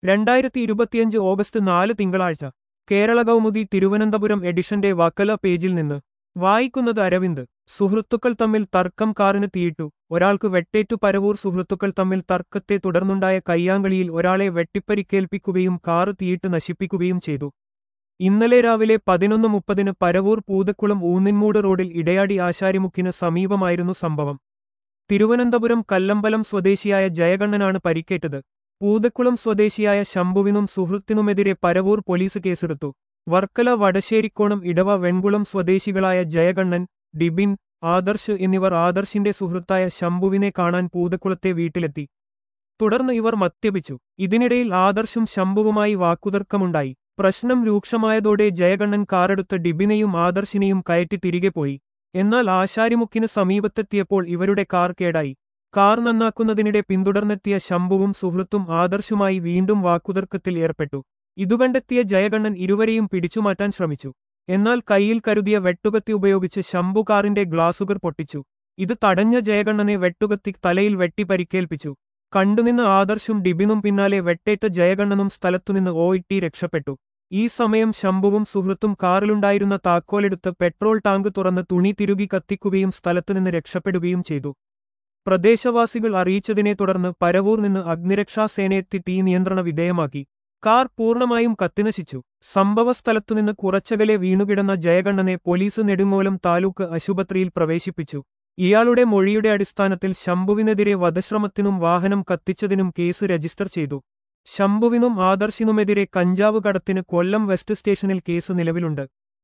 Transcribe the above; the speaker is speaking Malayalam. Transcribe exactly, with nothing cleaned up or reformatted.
രണ്ടായിരത്തി ഇരുപത്തിയഞ്ച് ഓഗസ്റ്റ് നാല് തിങ്കളാഴ്ച കേരള കൗമുദി തിരുവനന്തപുരം എഡിഷന്റെ വക്കല പേജിൽ നിന്ന് വായിക്കുന്നത് അരവിന്ദ്. സുഹൃത്തുക്കൾ തമ്മിൽ തർക്കം, കാറിന് തീയിട്ടു, ഒരാൾക്ക് വെട്ടേറ്റു. പരവൂർ സുഹൃത്തുക്കൾ തമ്മിൽ തർക്കത്തെ തുടർന്നുണ്ടായ കയ്യാങ്കളിയിൽ ഒരാളെ വെട്ടിപ്പരിക്കേൽപ്പിക്കുകയും കാറ് തീയിട്ട് നശിപ്പിക്കുകയും ചെയ്തു. ഇന്നലെ രാവിലെ പതിനൊന്ന് മുപ്പതിന് പരവൂർ പൂതക്കുളം ഊന്നിൻമൂട് റോഡിൽ ഇടയാടി ആശാരിമുക്കിന് സമീപമായിരുന്നു സംഭവം. തിരുവനന്തപുരം കല്ലമ്പലം സ്വദേശിയായ ജയകണ്ണനാണ് പരിക്കേറ്റത്. പൂതക്കുളം സ്വദേശിയായ ശംഭുവിനും സുഹൃത്തിനുമെതിരെ പരവൂർ പോലീസ് കേസെടുത്തു. വർക്കല വടശ്ശേരിക്കോണം ഇടവ വെൺകുളം സ്വദേശികളായ ജയകണ്ണൻ, ഡിബിൻ, ആദർശ് എന്നിവർ ആദർശിന്റെ സുഹൃത്തായ ശംഭുവിനെ കാണാൻ പൂതക്കുളത്തെ വീട്ടിലെത്തി. തുടർന്ന് ഇവർ മദ്യപിച്ചു. ഇതിനിടയിൽ ആദർശും ശംഭുവുമായി വാക്കുതർക്കമുണ്ടായി. പ്രശ്നം രൂക്ഷമായതോടെ ജയകണ്ണൻ കാറെടുത്ത് ഡിബിനെയും ആദർശിനെയും കയറ്റി തിരികെ പോയി. എന്നാൽ ആശാരിമുക്കിന് സമീപത്തെത്തിയപ്പോൾ ഇവരുടെ കാർ കേടായി. കാർ നന്നാക്കുന്നതിനിടെ പിന്തുടർന്നെത്തിയ ശംഭുവും സുഹൃത്തും ആദർശുമായി വീണ്ടും വാക്കുതർക്കത്തിൽ ഏർപ്പെട്ടു. ഇതുകണ്ടെത്തിയ ജയകണ്ണൻ ഇരുവരെയും പിടിച്ചുമാറ്റാൻ ശ്രമിച്ചു. എന്നാൽ കയ്യിൽ കരുതിയ വെട്ടുകത്തി ഉപയോഗിച്ച് ശംഭു കാറിന്റെ ഗ്ലാസുകൾ പൊട്ടിച്ചു. ഇത് തടഞ്ഞ ജയകണ്ണനെ വെട്ടുകത്തി തലയിൽ വെട്ടി പരിക്കേൽപ്പിച്ചു. കണ്ടുനിന്ന് ആദർശും ഡിബിനും പിന്നാലെ വെട്ടേറ്റ ജയകണ്ണനും സ്ഥലത്തുനിന്ന് ഓയിട്ടി രക്ഷപ്പെട്ടു. ഈ സമയം ശംഭുവും സുഹൃത്തും കാറിലുണ്ടായിരുന്ന താക്കോലെടുത്ത് പെട്രോൾ ടാങ്ക് തുറന്ന് തുണി തിരുകി കത്തിക്കുകയും സ്ഥലത്തുനിന്ന് രക്ഷപ്പെടുകയും ചെയ്തു. പ്രദേശവാസികൾ അറിയിച്ചതിനെ തുടർന്ന് പരവൂർ നിന്ന് അഗ്നിരക്ഷാസേനയെത്തി തീ നിയന്ത്രണ വിധേയമാക്കി. കാർ പൂർണ്ണമായും കത്തിനശിച്ചു. സംഭവസ്ഥലത്തുനിന്ന് കുറച്ചകലെ വീണുകിടന്ന ജയകണ്ണനെ പോലീസ് നെടുങ്ങോലം താലൂക്ക് ആശുപത്രിയിൽ പ്രവേശിപ്പിച്ചു. ഇയാളുടെ മൊഴിയുടെ അടിസ്ഥാനത്തിൽ ശംഭുവിനെതിരെ വധശ്രമത്തിനും വാഹനം കത്തിച്ചതിനും കേസ് രജിസ്റ്റർ ചെയ്തു. ശംഭുവിനും ആദർശിനുമെതിരെ കഞ്ചാവ് കടത്തിന് കൊല്ലം വെസ്റ്റ് സ്റ്റേഷനിൽ കേസ് നിലവിലുണ്ട്.